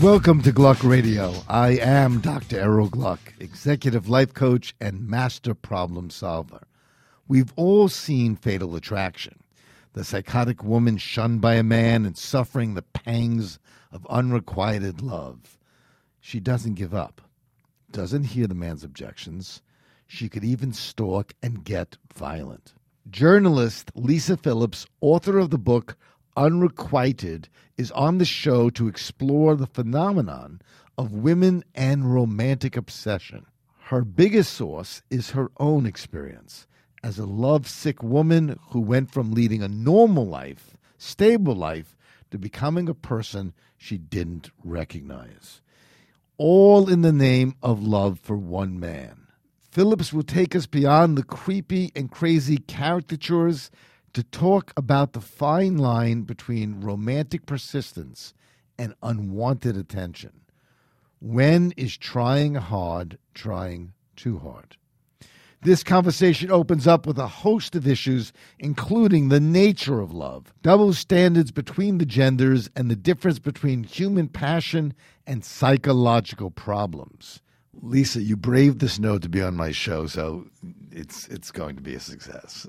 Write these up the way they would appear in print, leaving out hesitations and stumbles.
Welcome to Gluck Radio. I am Dr. Errol Gluck, executive life coach and master problem solver. We've all seen Fatal Attraction, the psychotic woman shunned by a man and suffering the pangs of unrequited love. She doesn't give up, doesn't hear the man's objections. She could even stalk and get violent. Journalist Lisa Phillips, author of the book Unrequited, is on the show to explore the phenomenon of women and romantic obsession. Her biggest source is her own experience as a lovesick woman who went from leading a normal life, stable life, to becoming a person she didn't recognize. All in the name of love for one man. Phillips will take us beyond the creepy and crazy caricatures to talk about the fine line between romantic persistence and unwanted attention. When is trying hard trying too hard? This conversation opens up with a host of issues, including the nature of love, double standards between the genders, and the difference between human passion and psychological problems. Lisa, you braved the snow to be on my show, so it's going to be a success.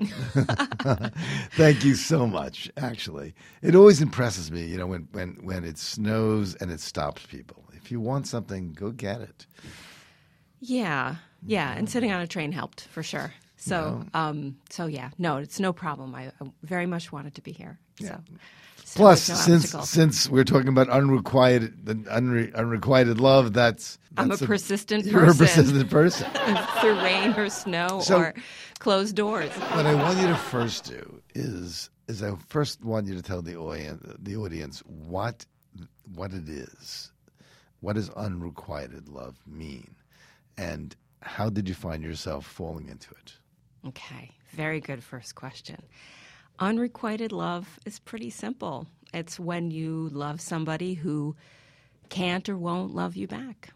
Thank you so much, actually. It always impresses me, when it snows and it stops people. If you want something, go get it. Yeah, and sitting on a train helped, for sure. So, no, it's no problem. I very much wanted to be here. Yeah. So plus, no since we're talking about unrequited love, I'm a persistent person. You're a persistent person. Through rain or snow or closed doors. What I want you to first do is I first want you to tell the audience what it is. What does unrequited love mean? And how did you find yourself falling into it? Okay, very good first question. Unrequited love is pretty simple. It's when you love somebody who can't or won't love you back.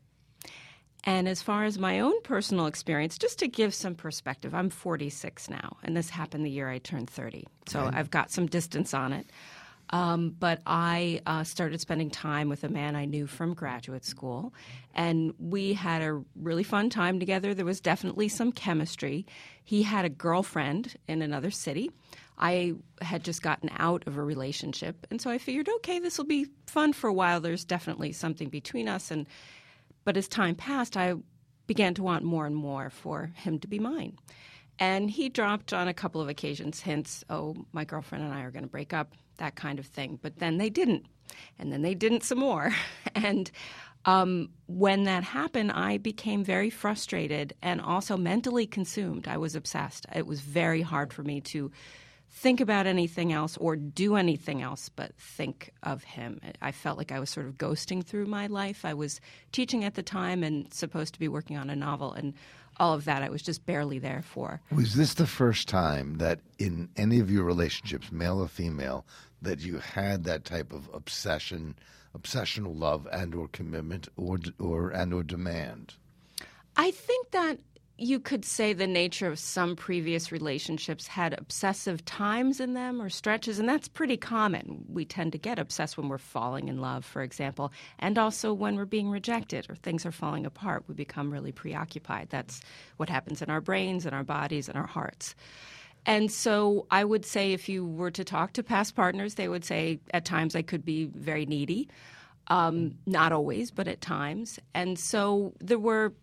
And as far as my own personal experience, just to give some perspective, I'm 46 now, and this happened the year I turned 30. So I've got some distance on it. But I started spending time with a man I knew from graduate school, and we had a really fun time together. There was definitely some chemistry. He had a girlfriend in another city. I had just gotten out of a relationship, and so I figured, okay, this will be fun for a while. There's definitely something between us. But as time passed, I began to want more and more for him to be mine. And he dropped on a couple of occasions hints, oh, my girlfriend and I are going to break up, that kind of thing. But then they didn't. And then they didn't some more. And when that happened, I became very frustrated and also mentally consumed. I was obsessed. It was very hard for me to think about anything else or do anything else but think of him. I felt like I was sort of ghosting through my life. I was teaching at the time and supposed to be working on a novel, and all of that I was just barely there for. Was this the first time that in any of your relationships, male or female, that you had that type of obsessional love and or commitment or demand? I think that you could say the nature of some previous relationships had obsessive times in them or stretches, and that's pretty common. We tend to get obsessed when we're falling in love, for example, and also when we're being rejected or things are falling apart. We become really preoccupied. That's what happens in our brains and our bodies and our hearts. And so I would say if you were to talk to past partners, they would say at times I could be very needy. Not always, but at times. And so there was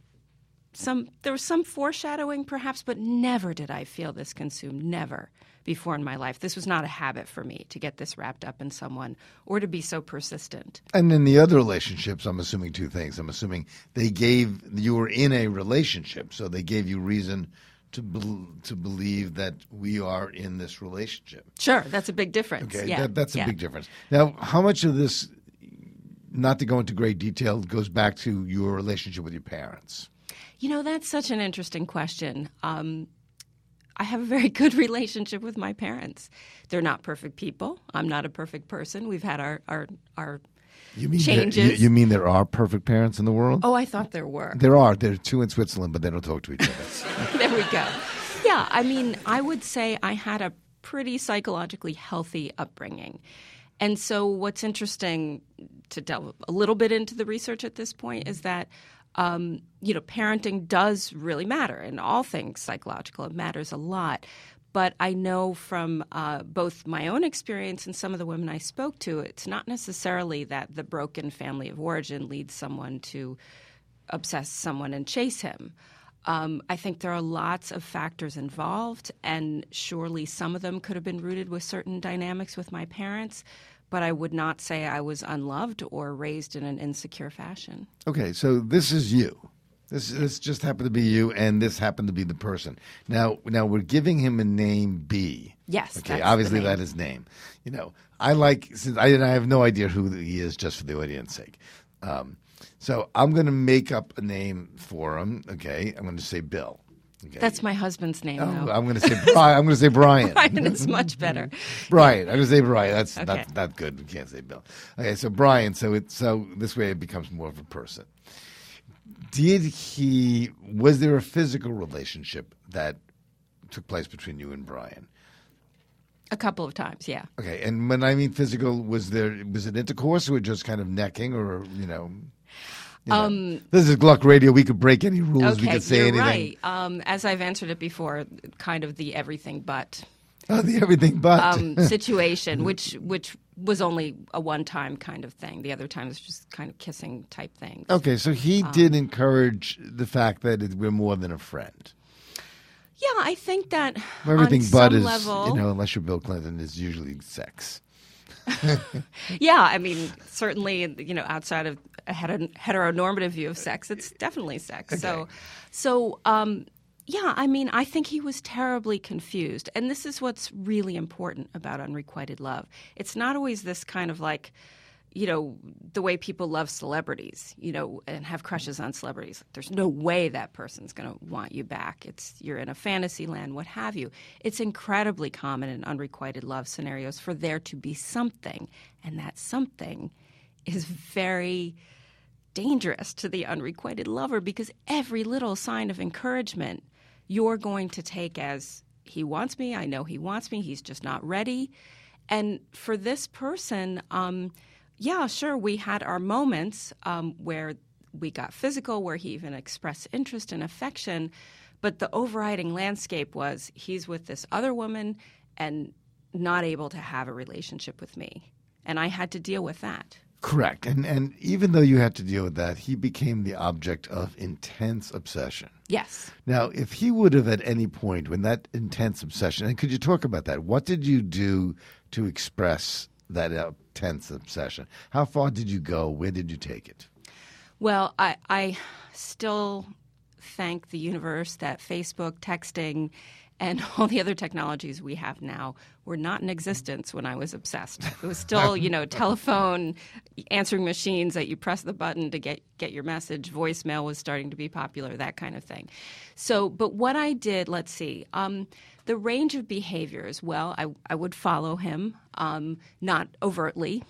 some foreshadowing perhaps, but never did I feel this consumed, never before in my life. This was not a habit for me to get this wrapped up in someone or to be so persistent. And in the other relationships, I'm assuming two things. I'm assuming you were in a relationship, so they gave you reason to believe that we are in this relationship. Sure, that's a big difference. Okay, yeah. That's a big difference. Now, how much of this, not to go into great detail, goes back to your relationship with your parents? That's such an interesting question. I have a very good relationship with my parents. They're not perfect people. I'm not a perfect person. We've had our changes. You mean there are perfect parents in the world? Oh, I thought there were. There are. There are two in Switzerland, but they don't talk to each other. There we go. Yeah, I would say I had a pretty psychologically healthy upbringing. And so what's interesting, to delve a little bit into the research at this point, is that parenting does really matter in all things psychological. It matters a lot. But I know from both my own experience and some of the women I spoke to, it's not necessarily that the broken family of origin leads someone to obsess someone and chase him. I think there are lots of factors involved, and surely some of them could have been rooted with certain dynamics with my parents, but I would not say I was unloved or raised in an insecure fashion. Okay, so this is you. This just happened to be you, and this happened to be the person. Now we're giving him a name B. Yes. Okay, obviously that is name. Since I have no idea who he is, just for the audience sake. So I'm going to make up a name for him. Okay, I'm going to say Bill. Okay. That's my husband's name, though. I'm going to say I'm going to say Brian. Brian is much better. Brian. I'm going to say Brian. That's okay. not good. We can't say Bill. Okay, so Brian. So this way it becomes more of a person. Was there a physical relationship that took place between you and Brian? A couple of times, yeah. Okay, and when I mean physical, was it intercourse or just kind of necking, or this is Gluck Radio. We could break any rules. Okay, we could say you're anything. Right. As I've answered it before, kind of the everything but. Oh, the everything but situation, which was only a one-time kind of thing. The other time was just kind of kissing type things. Okay, so he did encourage the fact that we're more than a friend. Yeah, I think that everything on but some is, level, unless you're Bill Clinton, is usually sex. Yeah, I mean, certainly, outside of a heteronormative view of sex, it's definitely sex. Okay. So, yeah, I mean, I think he was terribly confused. And this is what's really important about unrequited love. It's not always this kind of like, the way people love celebrities, and have crushes on celebrities. There's no way that person's going to want you back. You're in a fantasy land, what have you. It's incredibly common in unrequited love scenarios for there to be something, and that something is very dangerous to the unrequited lover, because every little sign of encouragement you're going to take as, he wants me, I know he wants me, he's just not ready. And for this person, yeah, sure, we had our moments where we got physical, where he even expressed interest and affection, but the overriding landscape was he's with this other woman and not able to have a relationship with me. And I had to deal with that. Correct. And even though you had to deal with that, he became the object of intense obsession. Yes. Now, if he would have at any point when that intense obsession, and could you talk about that? What did you do to express that intense obsession? How far did you go? Where did you take it? Well, I still thank the universe that Facebook, texting, and all the other technologies we have now were not in existence when I was obsessed. It was still, telephone, answering machines that you press the button to get your message. Voicemail was starting to be popular, that kind of thing. So, but what I did, let's see, the range of behaviors, well, I would follow him, not overtly.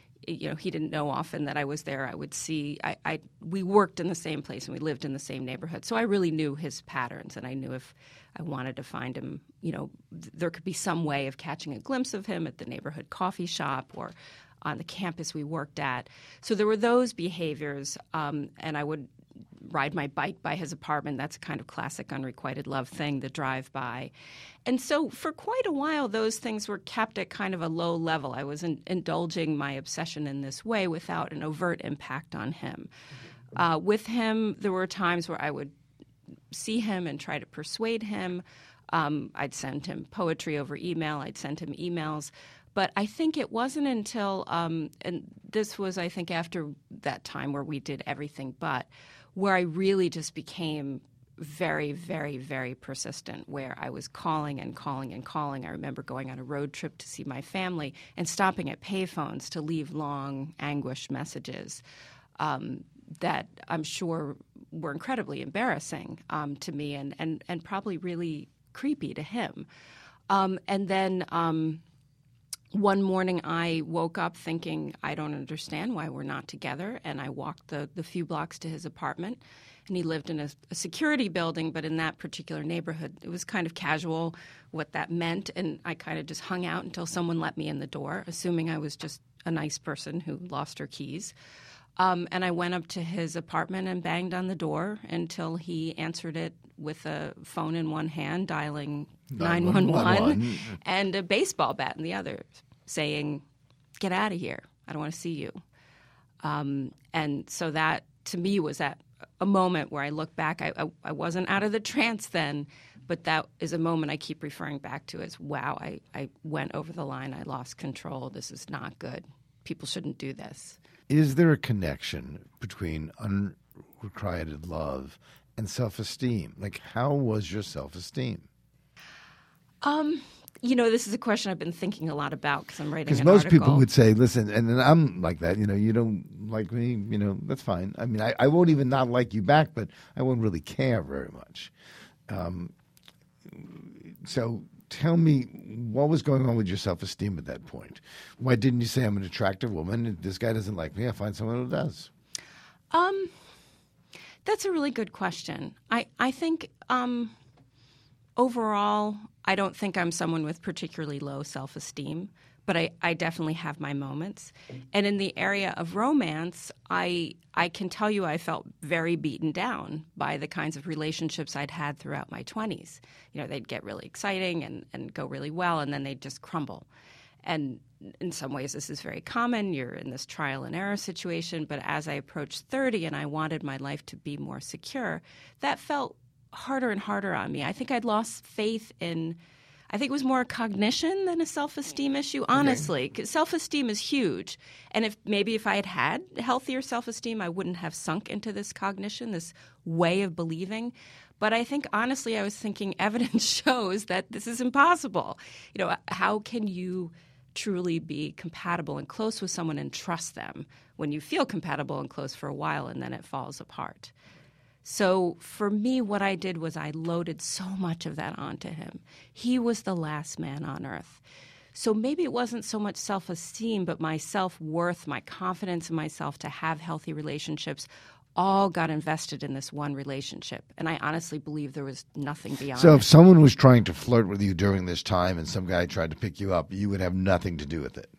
He didn't know often that I was there. I would see, we worked in the same place and we lived in the same neighborhood. So I really knew his patterns, and I knew if I wanted to find him, there could be some way of catching a glimpse of him at the neighborhood coffee shop or on the campus we worked at. So there were those behaviors, and I would ride my bike by his apartment. That's a kind of classic unrequited love thing, the drive-by. And so for quite a while, those things were kept at kind of a low level. I was indulging my obsession in this way without an overt impact on him. With him, there were times where I would see him and try to persuade him. I'd send him poetry over email. I'd send him emails. But I think it wasn't until, and this was, I think, after that time where we did everything but, where I really just became very, very, very persistent, where I was calling and calling and calling. I remember going on a road trip to see my family and stopping at payphones to leave long, anguished messages that I'm sure were incredibly embarrassing to me and probably really creepy to him. And then one morning I woke up thinking, I don't understand why we're not together, and I walked the few blocks to his apartment, and he lived in a security building, but in that particular neighborhood, it was kind of casual what that meant, and I kind of just hung out until someone let me in the door, assuming I was just a nice person who lost her keys. And I went up to his apartment and banged on the door until he answered it with a phone in one hand, dialing 911, and a baseball bat in the other, saying, "Get out of here. I don't want to see you." And so that, to me, was at a moment where I look back. I wasn't out of the trance then, but that is a moment I keep referring back to as, wow, I went over the line. I lost control. This is not good. People shouldn't do this. Is there a connection between unrequited love and self-esteem? Like, how was your self-esteem? This is a question I've been thinking a lot about because I'm writing an article. Because most people would say, listen, and I'm like that, you don't like me, that's fine. I mean, I won't even not like you back, but I won't really care very much. So tell me, what was going on with your self-esteem at that point? Why didn't you say, I'm an attractive woman, this guy doesn't like me, I'll find someone who does? That's a really good question. I think overall, I don't think I'm someone with particularly low self-esteem, but I definitely have my moments. And in the area of romance, I can tell you I felt very beaten down by the kinds of relationships I'd had throughout my 20s. They'd get really exciting and go really well, and then they'd just crumble. And in some ways, this is very common. You're in this trial and error situation. But as I approached 30 and I wanted my life to be more secure, that felt harder and harder on me. I think I'd lost faith in, I think it was more a cognition than a self-esteem issue, honestly, because self-esteem is huge. And if I had had healthier self-esteem, I wouldn't have sunk into this cognition, this way of believing. But I think, honestly, I was thinking evidence shows that this is impossible. How can you truly be compatible and close with someone and trust them when you feel compatible and close for a while and then it falls apart? So for me, what I did was I loaded so much of that onto him. He was the last man on earth. So maybe it wasn't so much self-esteem, but my self-worth, my confidence in myself to have healthy relationships all got invested in this one relationship. And I honestly believe there was nothing beyond So it. If someone was trying to flirt with you during this time and some guy tried to pick you up, you would have nothing to do with it?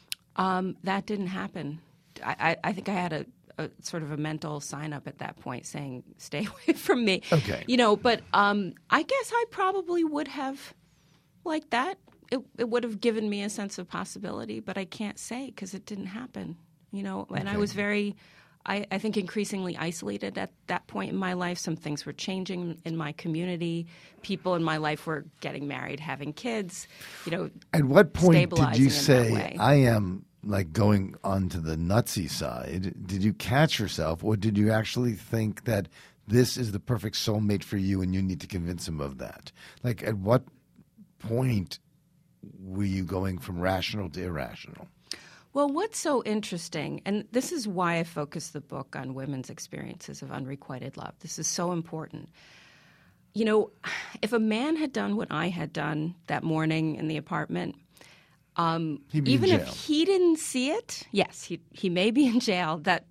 That didn't happen. I think I had a sort of a mental sign up at that point saying, stay away from me. Okay. But I guess I probably would have liked that. It would have given me a sense of possibility, but I can't say because it didn't happen, and okay. I was very, I think, increasingly isolated at that point in my life. Some things were changing in my community. People in my life were getting married, having kids, At what point did you in say, I am like going onto the nutsy side? Did you catch yourself, or did you actually think that this is the perfect soulmate for you and you need to convince him of that? Like, at what point were you going from rational to irrational? Well, what's so interesting, and this is why I focus the book on women's experiences of unrequited love. This is so important. If a man had done what I had done that morning in the apartment, even if he didn't see it, yes, he may be in jail. That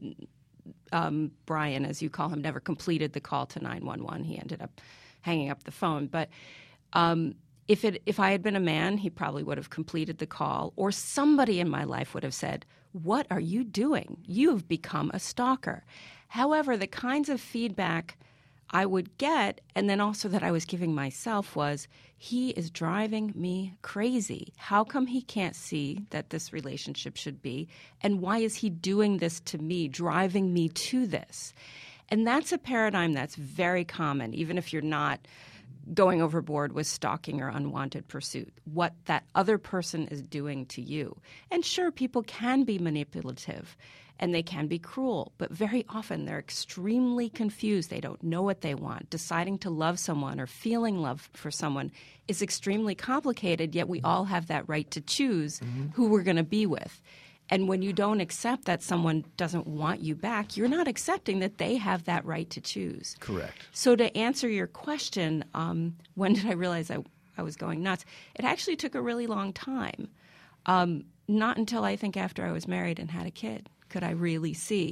Brian, as you call him, never completed the call to 911. He ended up hanging up the phone. But if I had been a man, he probably would have completed the call, or somebody in my life would have said, "What are you doing? You've become a stalker." However, the kinds of feedback I would get, and then also that I was giving myself, was, he is driving me crazy. How come he can't see that this relationship should be? And why is he doing this to me, driving me to this? And that's a paradigm that's very common, even if you're not going overboard with stalking or unwanted pursuit, what that other person is doing to you. And sure, people can be manipulative and they can be cruel, but very often they're extremely confused. They don't know what they want. Deciding to love someone or feeling love for someone is extremely complicated, yet we all have that right to choose who we're going to be with. And when you don't accept that someone doesn't want you back, you're not accepting that they have that right to choose. Correct. So to answer your question, when did I realize I was going nuts? It actually took a really long time. Not until I think after I was married and had a kid could I really see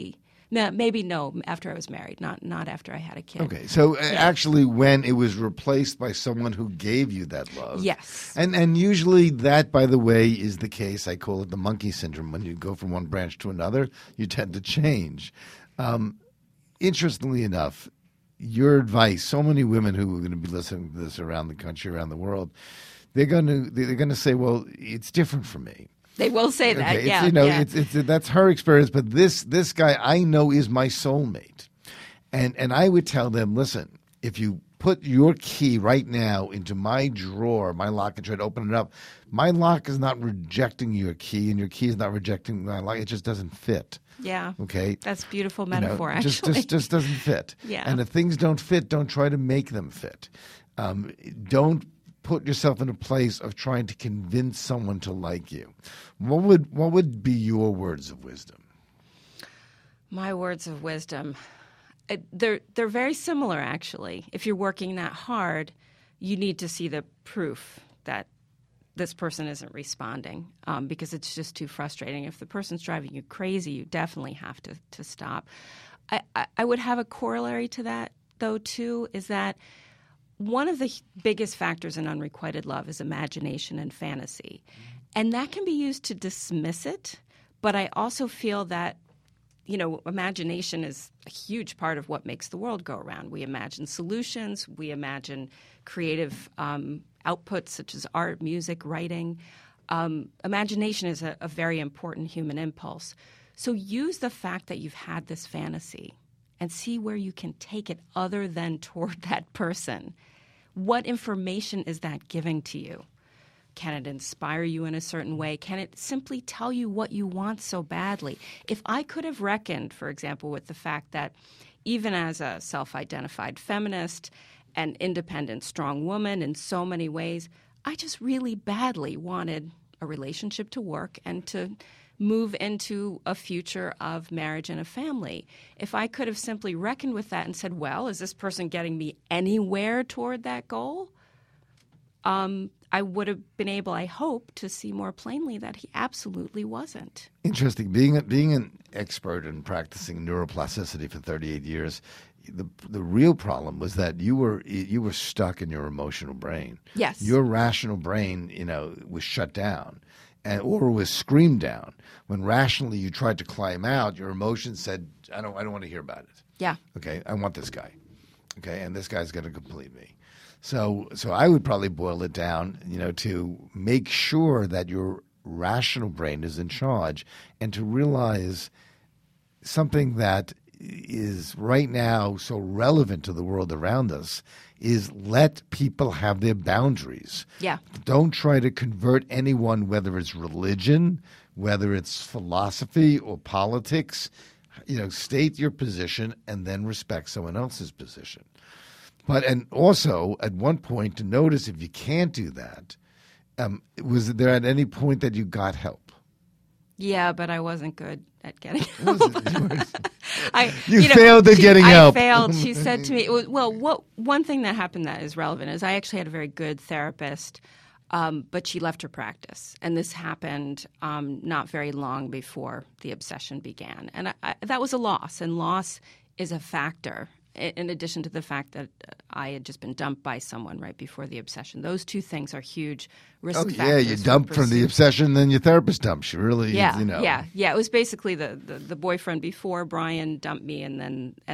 No, maybe no, after I was married, not after I had a kid. Okay, so actually when it was replaced by someone who gave you that love. Yes. And usually that, by the way, is the case. I call it the monkey syndrome. When you go from one branch to another, you tend to change. Interestingly enough, your advice, so many women who are going to be listening to this around the country, around the world, they're going to say, well, it's different for me. They will say that, Okay, yeah. It's that's her experience, but this guy I know is my soulmate. And I would tell them, listen, if you put your key right now into my drawer, my lock, and try to open it up, my lock is not rejecting your key, and your key is not rejecting my lock. It just doesn't fit. Yeah. Okay. That's a beautiful metaphor, just actually. just doesn't fit. Yeah. And if things don't fit, don't try to make them fit. Don't put yourself in a place of trying to convince someone to like you. What would be your words of wisdom? My words of wisdom, they're very similar, actually. If you're working that hard, you need to see the proof that this person isn't responding, because it's just too frustrating. If the person's driving you crazy, you definitely have to stop. I would have a corollary to that, though, too, is that one of the biggest factors in unrequited love is imagination and fantasy. And that can be used to dismiss it, but I also feel that, imagination is a huge part of what makes the world go around. We imagine solutions. We imagine creative outputs such as art, music, writing. Imagination is a very important human impulse. So use the fact that you've had this fantasy and see where you can take it other than toward that person. What information is that giving to you? Can it inspire you in a certain way? Can it simply tell you what you want so badly? If I could have reckoned, for example, with the fact that even as a self-identified feminist, an independent, strong woman in so many ways, I just really badly wanted a relationship to work and to move into a future of marriage and a family. If I could have simply reckoned with that and said, well, is this person getting me anywhere toward that goal? I would have been able, I hope, to see more plainly that he absolutely wasn't. Interesting. Being an expert in practicing neuroplasticity for 38 years, the real problem was that you were stuck in your emotional brain. Yes. Your rational brain, was shut down. Or was screamed down. When rationally you tried to climb out, your emotions said, I don't want to hear about it. Yeah. Okay, I want this guy. Okay, and this guy's going to complete me. So I would probably boil it down, to make sure that your rational brain is in charge and to realize something that is right now so relevant to the world around us is let people have their boundaries. Yeah. Don't try to convert anyone, whether it's religion, whether it's philosophy or politics. State your position and then respect someone else's position. And also, at one point, to notice if you can't do that, was there at any point that you got help? Yeah, but I wasn't good at getting You help. failed at getting help. I failed. She said to me, one thing that happened that is relevant is I actually had a very good therapist, but she left her practice. And this happened not very long before the obsession began. And that was a loss, and loss is a factor. In addition to the fact that I had just been dumped by someone right before the obsession. Those two things are huge risk factors. Oh, yeah, you dumped from the obsession, then your therapist dumps you. Really, Yeah. It was basically the boyfriend before Brian dumped me, and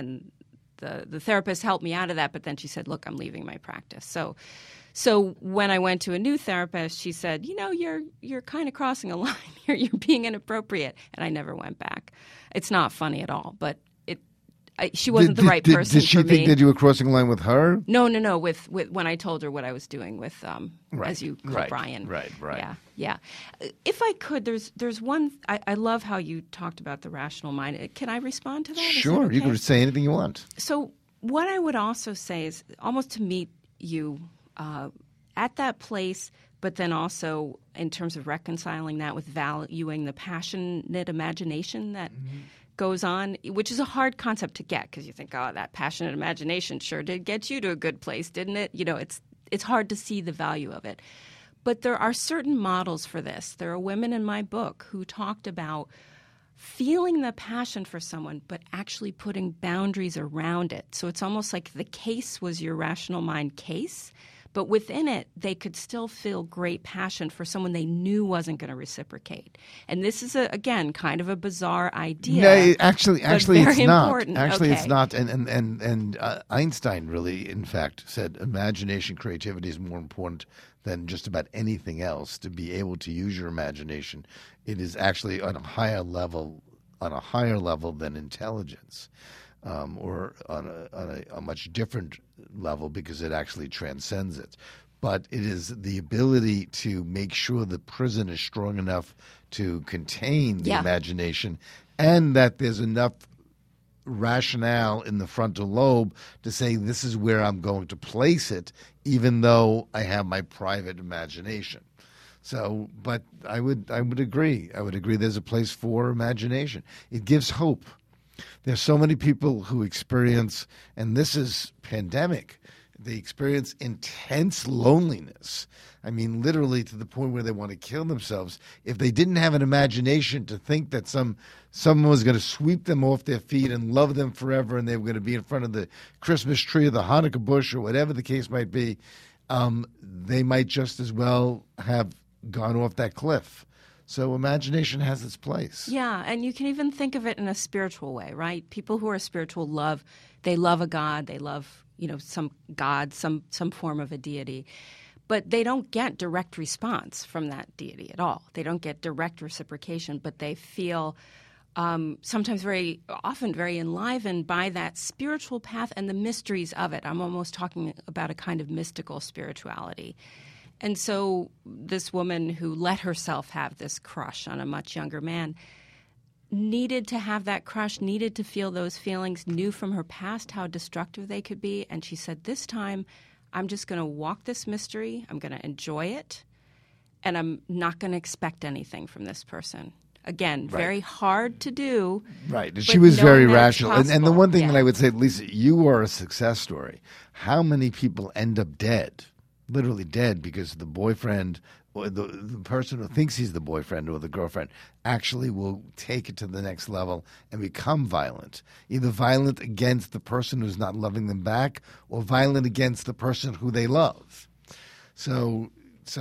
the therapist helped me out of that, but then she said, look, I'm leaving my practice. So when I went to a new therapist, she said, you're kind of crossing a line here. You're being inappropriate. And I never went back. It's not funny at all, but she wasn't the right person for me. Did she think that you were crossing a line with her? No. With when I told her what I was doing with, as you call Brian. Right. Yeah. If I could, there's one. I love how you talked about the rational mind. Can I respond to that? Sure. Okay? You can say anything you want. So what I would also say is almost to meet you at that place, but then also in terms of reconciling that with valuing the passionate imagination that goes on, which is a hard concept to get because you think, oh, that passionate imagination sure did get you to a good place, didn't it? It's hard to see the value of it. But there are certain models for this. There are women in my book who talked about feeling the passion for someone, but actually putting boundaries around it. So it's almost like the case was your rational mind case, but within it, they could still feel great passion for someone they knew wasn't going to reciprocate. And this is, again, kind of a bizarre idea. No, actually, it's not. Important. Actually, Okay. it's not. And Einstein really, in fact, said imagination, creativity is more important than just about anything else. To be able to use your imagination, it is actually on a higher level than intelligence. Or on a much different level, because it actually transcends it. But it is the ability to make sure the prison is strong enough to contain the imagination, and that there's enough rationale in the frontal lobe to say this is where I'm going to place it, even though I have my private imagination. So, but I would agree. I would agree there's a place for imagination. It gives hope. There's so many people who experience, and this is pandemic, they experience intense loneliness. I mean, literally to the point where they want to kill themselves. If they didn't have an imagination to think that someone was going to sweep them off their feet and love them forever, and they were going to be in front of the Christmas tree or the Hanukkah bush or whatever the case might be, they might just as well have gone off that cliff. So imagination has its place. Yeah, and you can even think of it in a spiritual way, right? People who are spiritual love a God, they love, some God, some form of a deity. But they don't get direct response from that deity at all. They don't get direct reciprocation, but they feel sometimes very often very enlivened by that spiritual path and the mysteries of it. I'm almost talking about a kind of mystical spirituality. And so this woman who let herself have this crush on a much younger man needed to have that crush, needed to feel those feelings, knew from her past how destructive they could be. And she said, this time I'm just going to walk this mystery. I'm going to enjoy it. And I'm not going to expect anything from this person. Again, very hard to do. Right. And she was very knowing that it's rational. And the possible. one thing that I would say, Lisa, you are a success story. How many people end up dead? Literally dead because the boyfriend or the person who thinks he's the boyfriend or the girlfriend actually will take it to the next level and become violent. Either violent against the person who's not loving them back or violent against the person who they love. So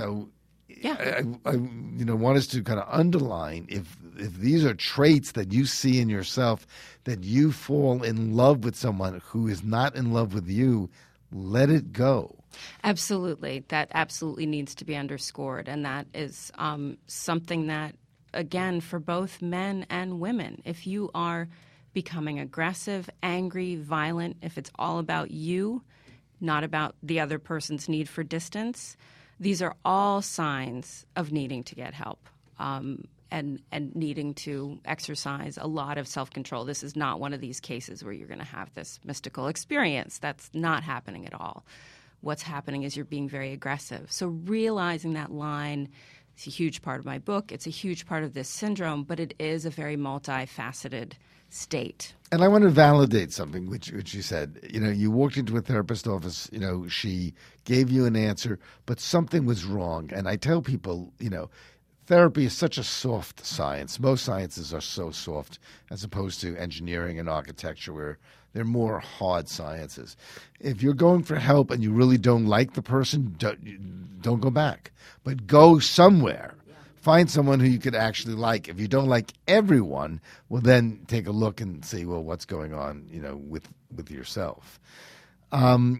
I want us to kind of underline if these are traits that you see in yourself, that you fall in love with someone who is not in love with you, let it go. Absolutely. That absolutely needs to be underscored. And that is something that, again, for both men and women, if you are becoming aggressive, angry, violent, if it's all about you, not about the other person's need for distance, these are all signs of needing to get help and needing to exercise a lot of self-control. This is not one of these cases where you're going to have this mystical experience. That's not happening at all. What's happening is you're being very aggressive. So realizing that line is a huge part of my book. It's a huge part of this syndrome, but it is a very multifaceted state. And I want to validate something which you said. You walked into a therapist's office, she gave you an answer, but something was wrong. And I tell people, therapy is such a soft science. Most sciences are so soft as opposed to engineering and architecture where they're more hard sciences. If you're going for help and you really don't like the person, don't go back. But go somewhere. Find someone who you could actually like. If you don't like everyone, well, then take a look and see, well, what's going on, with yourself. How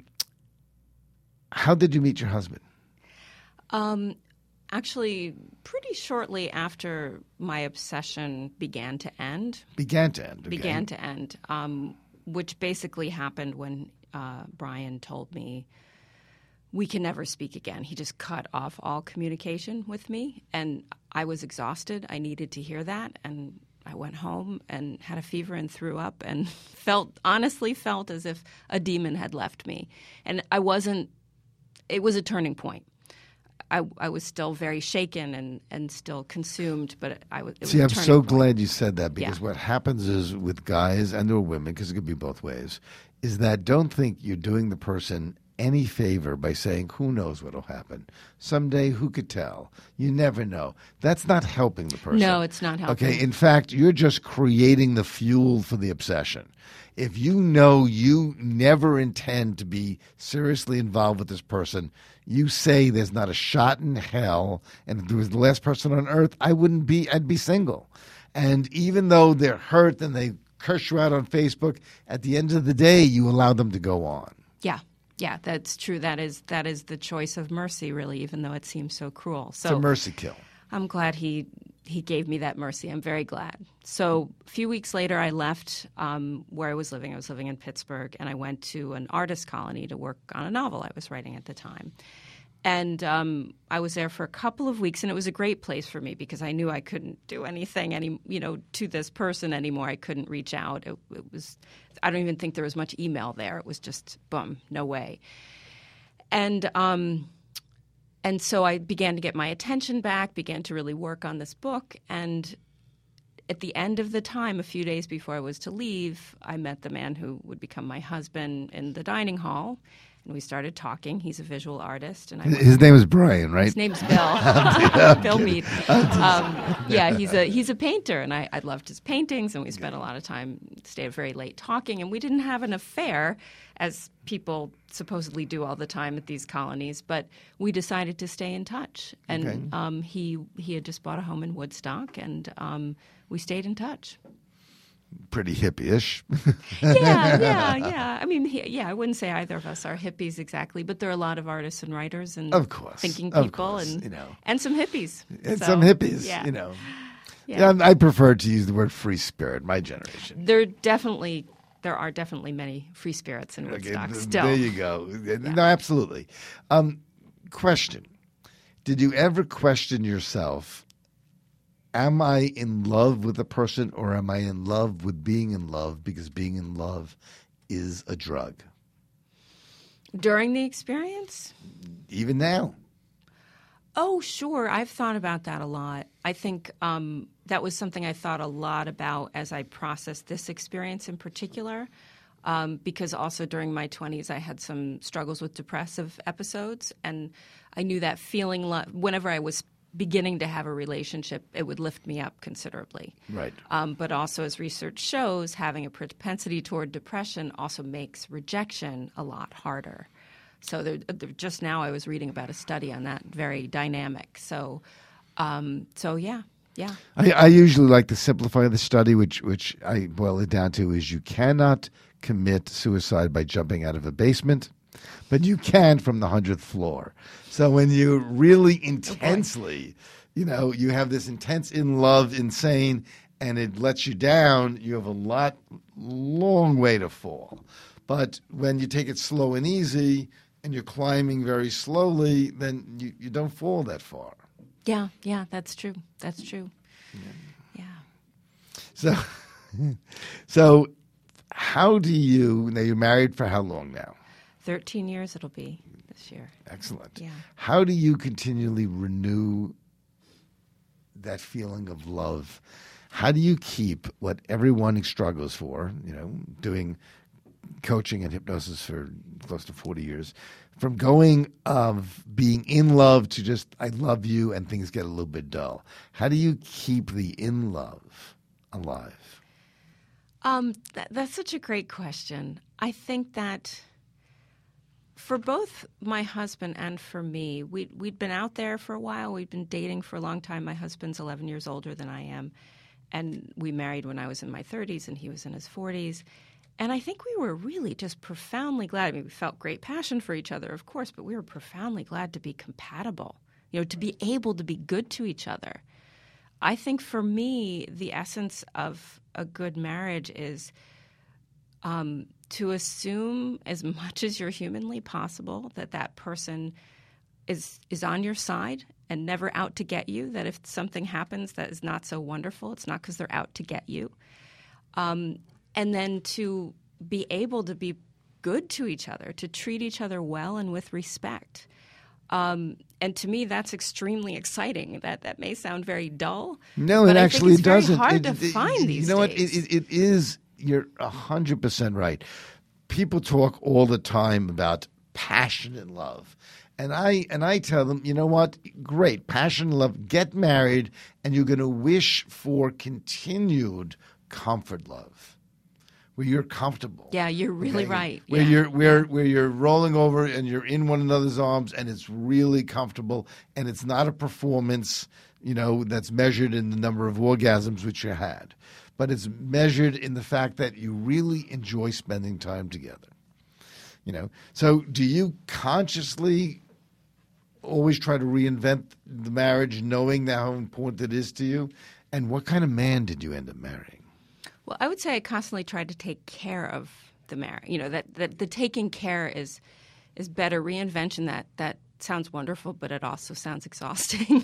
did you meet your husband? Actually, pretty shortly after my obsession began to end. Began to end. Which basically happened when Brian told me we can never speak again. He just cut off all communication with me, and I was exhausted. I needed to hear that, and I went home and had a fever and threw up and honestly felt as if a demon had left me. And it was a turning point. I was still very shaken and still consumed, but See, I'm so glad you said that, because what happens is with guys and or women, because it could be both ways, is that don't think you're doing the person any favor by saying, who knows what will happen? Someday, who could tell? You never know. That's not helping the person. No, it's not helping. Okay, in fact, you're just creating the fuel for the obsession. If you know you never intend to be seriously involved with this person, you say there's not a shot in hell, and if there was the last person on earth, I'd be single. And even though they're hurt and they curse you out on Facebook, at the end of the day, you allow them to go on. Yeah, that's true. That is the choice of mercy, really, even though it seems so cruel. So It's a mercy kill. I'm glad he gave me that mercy. I'm very glad. So a few weeks later, I left where I was living. I was living in Pittsburgh, and I went to an artist colony to work on a novel I was writing at the time. And I was there for a couple of weeks, and it was a great place for me because I knew I couldn't do anything to this person anymore. I couldn't reach out. It was, I don't even think there was much email there. It was just, boom, no way. And so I began to get my attention back, began to really work on this book. And at the end of the time, a few days before I was to leave, I met the man who would become my husband in the dining hall. And we started talking. He's a visual artist. And his name is Brian, right? His name's Bill. Bill Mead. Yeah, he's a painter, and I loved his paintings, and we spent a lot of time, stayed very late talking, and we didn't have an affair, as people supposedly do all the time at these colonies, but we decided to stay in touch. And he had just bought a home in Woodstock, and we stayed in touch. Pretty hippie-ish. Yeah. I mean, I wouldn't say either of us are hippies exactly, but there are a lot of artists and writers and of course, thinking people, and some hippies. And some hippies, Yeah, I prefer to use the word free spirit, my generation. There are definitely many free spirits in Woodstock still. There you go. Yeah. No, absolutely. Question. Did you ever question yourself, am I in love with a person, or am I in love with being in love because being in love is a drug? During the experience? Even now? Oh, sure. I've thought about that a lot. I think that was something I thought a lot about as I processed this experience in particular, because also during my 20s I had some struggles with depressive episodes, and I knew that feeling whenever I was beginning to have a relationship, it would lift me up considerably. Right. But also, as research shows, having a propensity toward depression also makes rejection a lot harder. So just now I was reading about a study on that, very dynamic. So yeah. I usually like to simplify the study, which I boil it down to is you cannot commit suicide by jumping out of a basement, but you can from the 100th floor. So when you really intensely, you have this intense in love, insane, and it lets you down, you have a long way to fall. But when you take it slow and easy and you're climbing very slowly, then you don't fall that far. Yeah, that's true. Yeah. So how do you, now you're married for how long now? 13 years it'll be this year. Excellent. Yeah. How do you continually renew that feeling of love? How do you keep what everyone struggles for, doing coaching and hypnosis for close to 40 years, from going of being in love to just, I love you, and things get a little bit dull? How do you keep the in love alive? That's such a great question. I think that for both my husband and for me, we'd been out there for a while. We'd been dating for a long time. My husband's 11 years older than I am, and we married when I was in my 30s and he was in his 40s. And I think we were really just profoundly glad. I mean, we felt great passion for each other, of course, but we were profoundly glad to be compatible, to be able to be good to each other. I think for me, the essence of a good marriage is to assume as much as you're humanly possible that person is on your side and never out to get you, that if something happens that is not so wonderful, it's not because they're out to get you. And then to be able to be good to each other, to treat each other well and with respect. And to me, that's extremely exciting. That may sound very dull. No, it actually doesn't. It's very hard to find these days. You know what? It is. You're 100% right. People talk all the time about passionate love. And I tell them, you know what? Great, passion, love. Get married, and you're going to wish for continued comfort love, where you're comfortable. Yeah, you're really right. Where Yeah. where you're rolling over and you're in one another's arms, and it's really comfortable, and it's not a performance, that's measured in the number of orgasms which you had, but it's measured in the fact that you really enjoy spending time together. So do you consciously always try to reinvent the marriage, knowing how important it is to you? And what kind of man did you end up marrying? Well, I would say I constantly tried to take care of the marriage. That the taking care is better. Reinvention, that sounds wonderful, but it also sounds exhausting.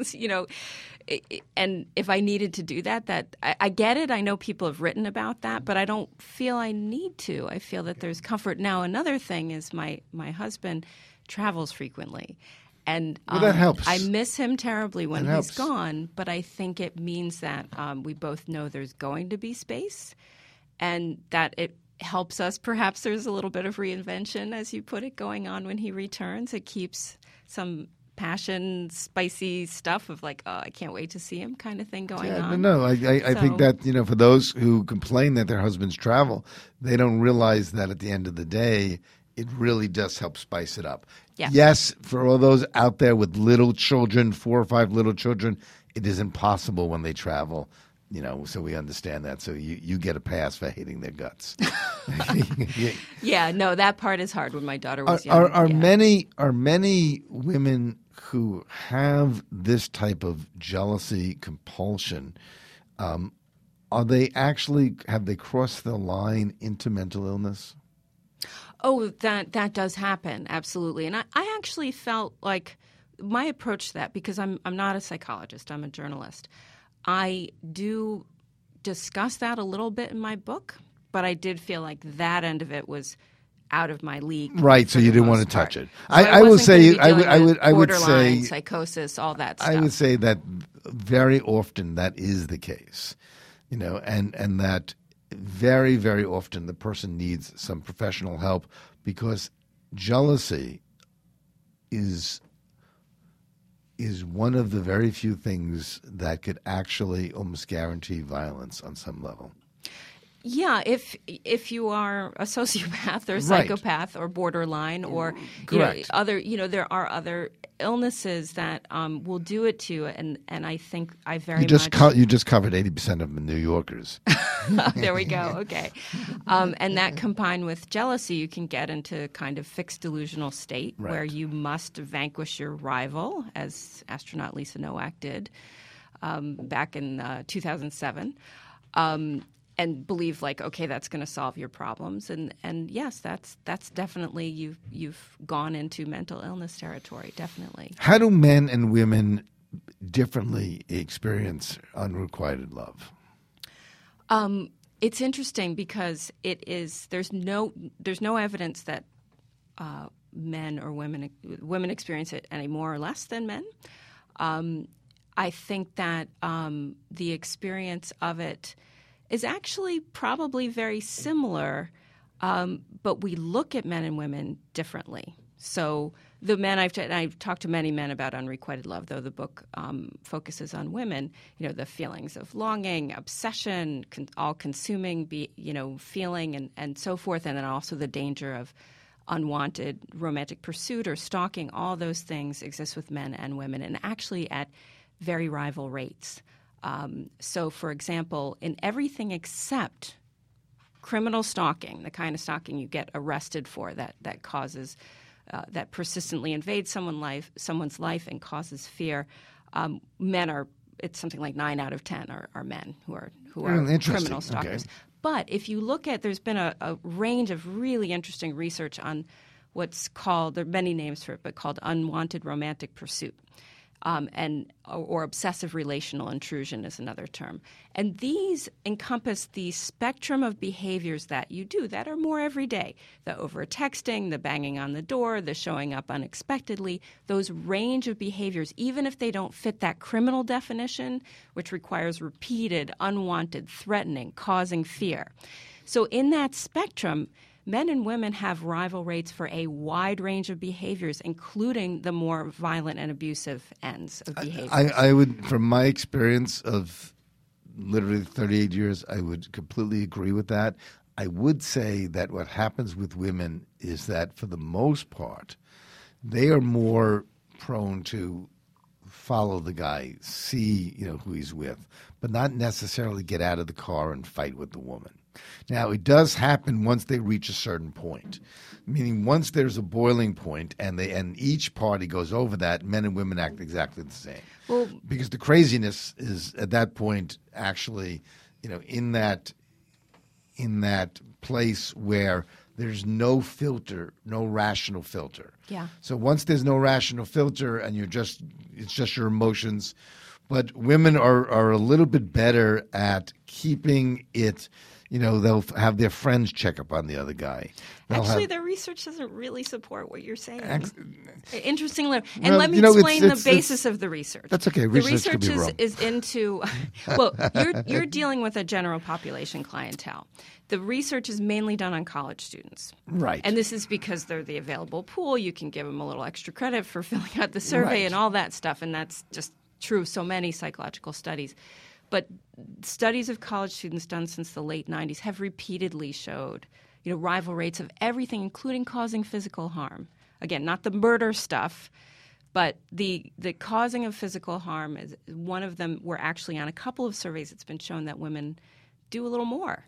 And if I needed to do that I get it. I know people have written about that, but I don't feel I need to. I feel that there's comfort. Now, another thing is my husband travels frequently. And that helps. I miss him terribly when he's helps. gone, but I think it means that we both know there's going to be space and that it helps us. Perhaps there's a little bit of reinvention, as you put it, going on when he returns. It keeps some passion, spicy stuff of like, oh, I can't wait to see him kind of thing going on. No, I think that, for those who complain that their husbands travel, they don't realize that at the end of the day, it really does help spice it up. Yeah. Yes, for all those out there with little children, 4 or 5 little children, it is impossible when they travel, so we understand that. So you get a pass for hating their guts. Yeah, no, that part is hard when my daughter was young. Are many women who have this type of jealousy, compulsion, have they crossed the line into mental illness? Oh, that does happen, absolutely. And I actually felt like my approach to that, because I'm not a psychologist, I'm a journalist. I do discuss that a little bit in my book, but I did feel like that end of it was out of my league. Right, so you didn't want to touch it. So I will say, I would borderline, say, psychosis, all that stuff. I would say that very often that is the case, and that very, very often the person needs some professional help, because jealousy is one of the very few things that could actually almost guarantee violence on some level. Yeah, if you are a sociopath or a Right. psychopath or borderline or Correct. there are other illnesses that will do it to you, and I think I very You just much you just covered 80% of New Yorkers. there we go. Okay, and that combined with jealousy, you can get into kind of fixed delusional state Right. where you must vanquish your rival, as astronaut Lisa Nowak did back in 2007. And believe like, okay, that's going to solve your problems, and yes, that's definitely you've gone into mental illness territory, definitely. How do men and women differently experience unrequited love? It's interesting because there's no evidence that men or women experience it any more or less than men. I think that the experience of it is actually probably very similar, but we look at men and women differently. So the men I've talked to many men about unrequited love, though the book focuses on women. The feelings of longing, obsession, all-consuming, feeling, and so forth, and then also the danger of unwanted romantic pursuit or stalking. All those things exist with men and women, and actually at very rival rates. So, for example, in everything except criminal stalking, the kind of stalking you get arrested for that causes that persistently invades someone's life and causes fear, men are. It's something like 9 out of 10 are men who are criminal stalkers. Okay. But if you look at, there's been a range of really interesting research on what's called, there are many names for it, but called unwanted romantic pursuit. Or obsessive relational intrusion is another term. And these encompass the spectrum of behaviors that you do that are more everyday. The over-texting, the banging on the door, the showing up unexpectedly, those range of behaviors, even if they don't fit that criminal definition, which requires repeated, unwanted, threatening, causing fear. So in that spectrum, men and women have rival rates for a wide range of behaviors, including the more violent and abusive ends of behaviors. I would, from my experience of literally 38 years, I would completely agree with that. I would say that what happens with women is that for the most part, they are more prone to follow the guy, see who he's with, but not necessarily get out of the car and fight with the woman. Now, it does happen once they reach a certain point, meaning once there's a boiling point and each party goes over that, men and women act exactly the same. Well, because the craziness is at that point actually, in that place where there's no filter, no rational filter. Yeah. So once there's no rational filter and it's just your emotions, but women are a little bit better at keeping it. They'll have their friends check up on the other guy. Actually, the research doesn't really support what you're saying. Interestingly, and well, let me explain the basis of the research. That's okay. The research could be is, wrong. is into, well, you're dealing with a general population clientele. The research is mainly done on college students. Right. And this is because they're the available pool. You can give them a little extra credit for filling out the survey and all that stuff, and that's just true of so many psychological studies. But studies of college students done since the late 90s have repeatedly showed, rival rates of everything, including causing physical harm. Again, not the murder stuff, but the causing of physical harm is one of them. We're actually on a couple of surveys, it's been shown that women do a little more.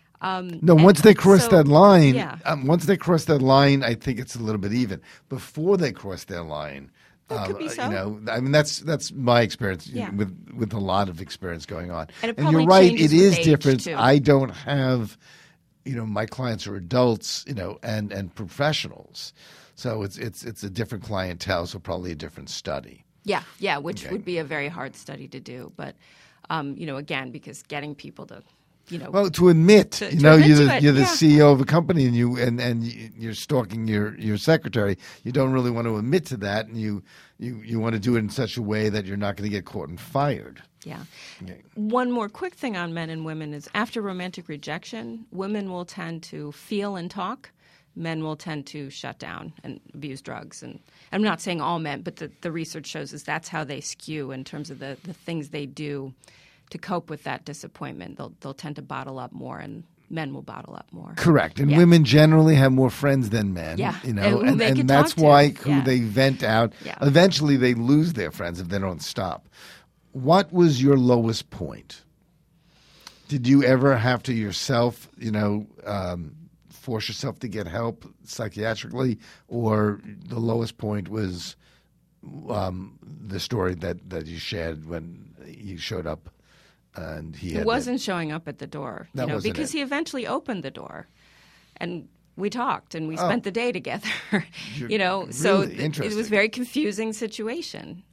Once they cross that line, yeah. Once they cross that line, I think it's a little bit even. Before they cross that line, that could be so. That's my experience Yeah. with a lot of experience going on. And you're right, it changes is with age, different. too. I don't have, my clients are adults, and professionals, so it's a different clientele, so probably a different study. Yeah, which would be a very hard study to do, but again, because getting people to. Well, to admit, admit you're the yeah. CEO of a company and you're stalking your secretary. You don't really want to admit to that, and you want to do it in such a way that you're not going to get caught and fired. Yeah. Okay. One more quick thing on men and women is after romantic rejection, women will tend to feel and talk. Men will tend to shut down and abuse drugs. And I'm not saying all men, but the research shows is that's how they skew in terms of the things they do to cope with that disappointment. They'll tend to bottle up more, and men will bottle up more. Correct. And women generally have more friends than men. Yeah. And that's why they vent out. Yeah. Eventually they lose their friends if they don't stop. What was your lowest point? Did you ever have to yourself, force yourself to get help psychiatrically, or the lowest point was the story that you shared when you showed up? And he wasn't showing up at the door, because he eventually opened the door, and we talked and we spent the day together. So it was a very confusing situation.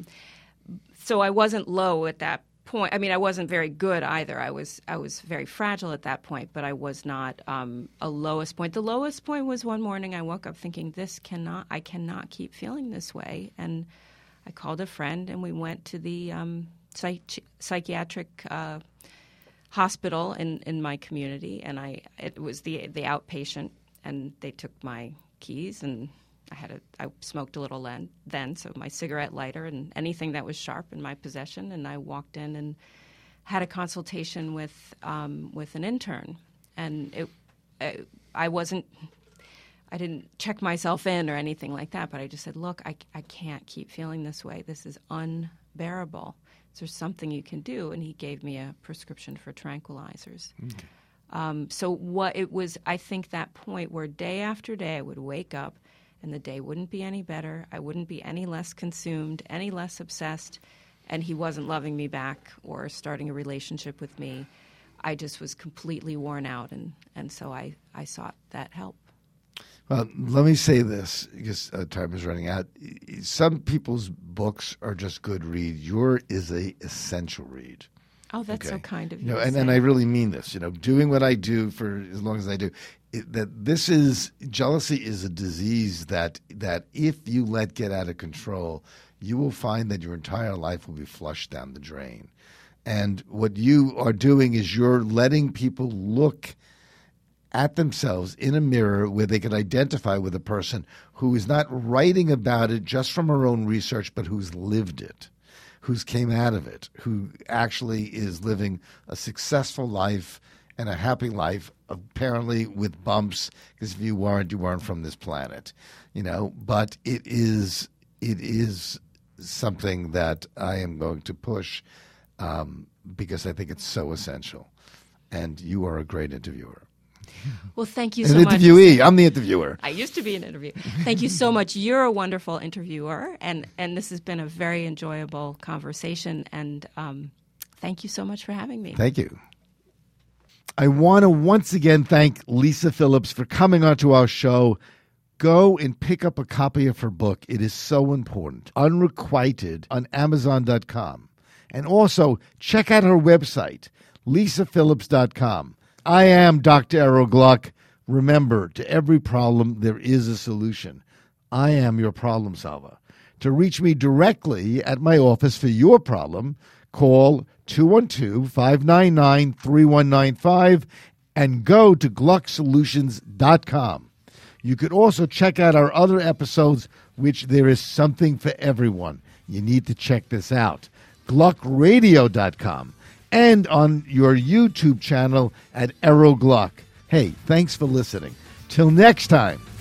So I wasn't low at that point. I mean, I wasn't very good either. I was very fragile at that point, but I was not a lowest point. The lowest point was one morning I woke up thinking, I cannot keep feeling this way, and I called a friend and we went to the psychiatric hospital in my community, and it was the outpatient, and they took my keys, and I smoked a little then, so my cigarette lighter and anything that was sharp in my possession, and I walked in and had a consultation with an intern, and I didn't check myself in or anything like that, but I just said, look, I can't keep feeling this way. This is unbearable. Is there something you can do? And he gave me a prescription for tranquilizers. Okay. So what it was, I think that point where day after day I would wake up and the day wouldn't be any better. I wouldn't be any less consumed, any less obsessed, and he wasn't loving me back or starting a relationship with me. I just was completely worn out, and so I sought that help. Well, let me say this, because time is running out. Some people's books are just good read. Yours is a essential read. Oh, that's so kind of you. And I really mean this. Doing what I do for as long as I do, jealousy is a disease that if you let get out of control, you will find that your entire life will be flushed down the drain. And what you are doing is you're letting people look at themselves in a mirror where they can identify with a person who is not writing about it just from her own research, but who's lived it, who's came out of it, who actually is living a successful life and a happy life, apparently with bumps, because if you weren't from this planet, but it is something that I am going to push because I think it's so essential. And you are a great interviewer. Well, thank you so much. An interviewee. I'm the interviewer. I used to be an interviewer. Thank you so much. You're a wonderful interviewer, and this has been a very enjoyable conversation, and thank you so much for having me. Thank you. I want to once again thank Lisa Phillips for coming onto our show. Go and pick up a copy of her book. It is so important. Unrequited on Amazon.com. And also, check out her website, lisaphillips.com. I am Dr. Errol Gluck. Remember, to every problem, there is a solution. I am your problem solver. To reach me directly at my office for your problem, call 212-599-3195 and go to glucksolutions.com. You could also check out our other episodes, which there is something for everyone. You need to check this out. gluckradio.com and on your YouTube channel at Errol Gluck. Hey, thanks for listening. Till next time.